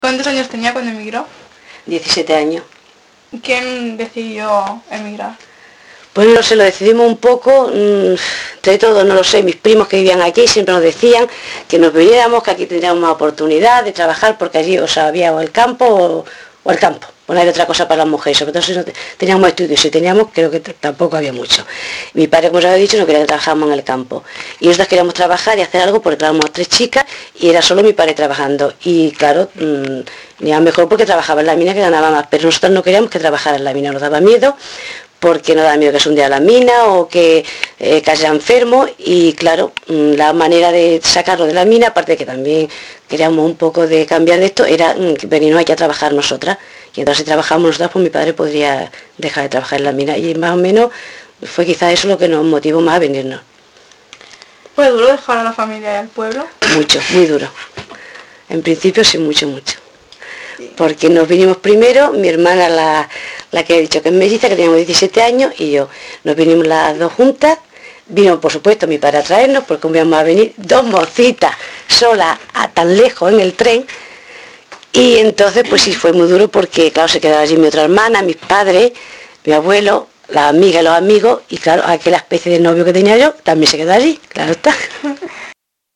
¿Cuántos años tenía cuando emigró? 17 años. ¿Quién decidió emigrar? Pues no sé, lo decidimos un poco, entre todos, no lo sé, mis primos que vivían aquí siempre nos decían que nos viniéramos, que aquí tendríamos más oportunidad de trabajar, porque allí había o el campo o el campo, pues no hay otra cosa para las mujeres, sobre todo si no teníamos estudios, si teníamos creo que tampoco había mucho. Mi padre, como os había dicho, no quería que trabajáramos en el campo, y nosotros queríamos trabajar y hacer algo porque éramos 3 chicas y era solo mi padre trabajando, y claro, ni a mejor porque trabajaba en la mina que ganaba más, pero nosotros no queríamos que trabajara en la mina, nos daba miedo, porque nos daba miedo que se hundiera la mina o que cayera enfermo, y claro, la manera de sacarlo de la mina, aparte de que también queríamos un poco de cambiar de esto, era venirnos aquí a trabajar nosotras, y entonces si trabajamos nosotras pues mi padre podría dejar de trabajar en la mina, y más o menos fue quizás eso lo que nos motivó más a venirnos. ¿Fue duro dejar a la familia y al pueblo? Mucho, muy duro. En principio sí, mucho. Porque nos vinimos primero, mi hermana, la que he dicho que es melliza, que teníamos 17 años, y yo. Nos vinimos las dos juntas, vino por supuesto mi padre a traernos, porque como íbamos a venir 2 mocitas solas a tan lejos en el tren, y entonces pues sí, fue muy duro porque claro, se quedaba allí mi otra hermana, mis padres, mi abuelo, las amigas y los amigos, y claro, aquella especie de novio que tenía yo, también se quedó allí, claro está.